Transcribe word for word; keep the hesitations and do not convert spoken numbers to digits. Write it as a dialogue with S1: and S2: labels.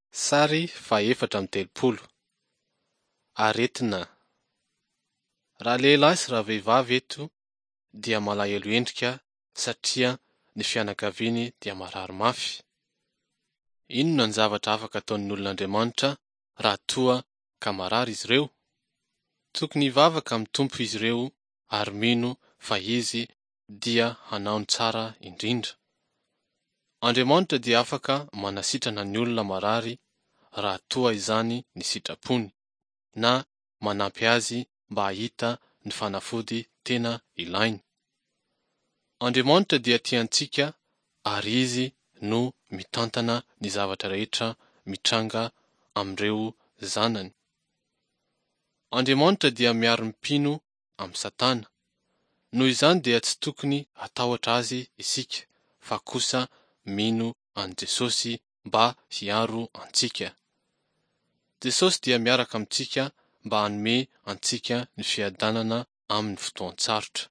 S1: Sary fahaefatra amby telopolo. Aretina. Raha lehilahy sy raha vehivavy eto dia malahelo endrika satria ny fianakaviany dia marary mafy. Inona ny zavatra afaka ataon'ny olon'Andriamanitra raha toa ka marary izy ireo? Tokony hivavaka amin'ny Tompo izy ireo ary mino fa izy dia hanaony tsara indrindra. Andriamanitra dia afaka manasitrana ny olona marary raha toa izany ny sitrapony, na manampy azy mba hahita ny fanafody tena ilainy. Andriamanitra dia tiantsika ary izy no mitantana ny zavatra rehetra mitranga amin'ireo zanany. Andriamanitra dia miaro ny mpino amin'ny Satana. Noho izany dia tsy tokony hatahotra azy isika fa kosa mino an' Jesosy mba hiaro antsika. Jesosy dia miaraka amintsika mba hanome antsika ny fiadanana amin'ny fotoan-tsarotra.